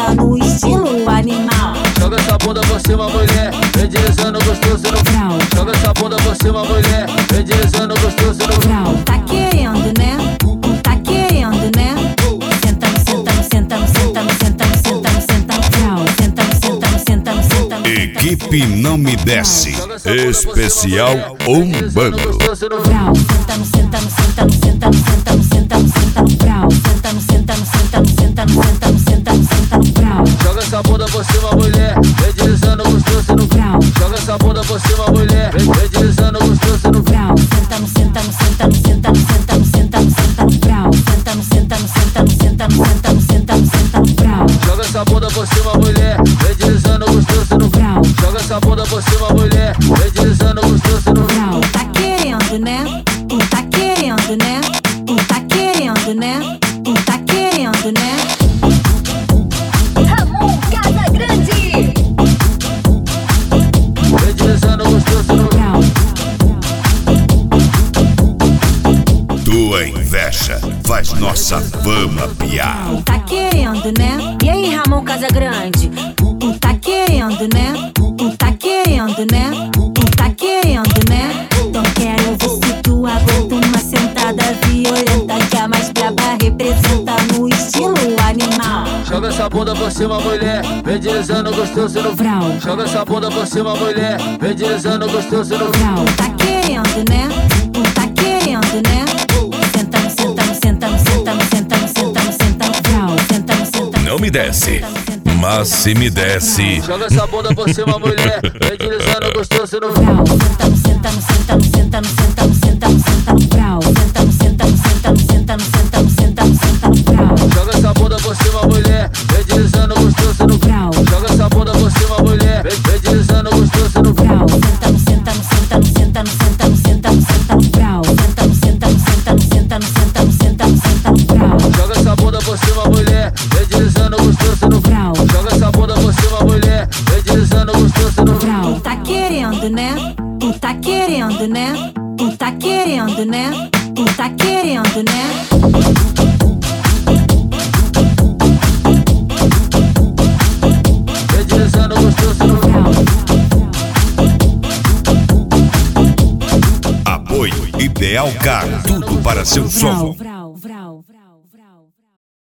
representa no estilo animal. Joga essa bunda por cima, mulher, vem deslizando gostoso no grau. Joga essa bunda por cima, mulher, vem deslizando gostoso no grau. Tá querendo, né? Tá querendo, né? Senta, senta, senta, senta, senta, senta, senta, grau. Senta, senta, senta, senta. Equipe Não Me Desce, especial Umbanda. Grau. Senta, senta, senta, senta, senta, senta, senta, grau. Senta, senta, senta, senta, senta, senta, senta, grau. Joga essa bunda por cima, mulher, vem deslizando gostoso no grau. Joga essa bunda por cima, mulher, vem deslizando gostoso no grau. Senta, senta, senta, senta, senta, senta, senta, grau. Senta, senta, senta, senta, senta, senta, senta, grau. Joga essa bunda por cima, mulher, vem deslizando gostoso no grau. Joga essa bunda por cima, mulher, vem deslizando gostoso no grau. Tá querendo, né? Tá querendo, né? Tá querendo, né? Tá querendo, né? Ramon Casagrande. Vem deslizando gostoso no grau. Tua inveja faz nossa fama piar. Tá querendo, né? E aí, Ramon Casagrande? Tá querendo, né? Tá querendo, né? Tá querendo, né? Então quero ver se tu aguenta uma sentada violenta que a mais braba representa no estilo animal. Joga essa bunda por cima, mulher, vem deslizando gostoso no Vrau. Joga essa bunda por cima, mulher, vem deslizando gostoso no Vrau. Tá querendo, né? Tá querendo, né? Senta, senta, senta, senta, senta, senta, senta, vrau. Senta, senta. Não me desce, mas se me desce. Joga essa bunda por cima, mulher, vem deslizando gostoso no Vrau. Senta, senta, senta, senta, senta, senta, senta, vrau. Senta, senta, senta, senta, senta, senta, senta, vrau. Joga essa bunda por cima, mulher, vem deslizando gostoso no Vrau. Joga essa bunda por cima, mulher, vem deslizando gostoso no Vrau. Senta, senta, senta, senta, senta, senta, senta, vrau. Senta, senta, senta, senta, senta, senta, senta, vrau. Joga essa bunda por cima, mulher, vem deslizando gostoso no Vrau. Joga essa bunda por cima, mulher, vem deslizando gostoso no Vrau. Tá querendo, né? Tá querendo, né? Tá querendo, né? Tá querendo, né? Vem deslizando gostoso no Vrau. Apoio Ideal Car, tudo para seu som. Vrau.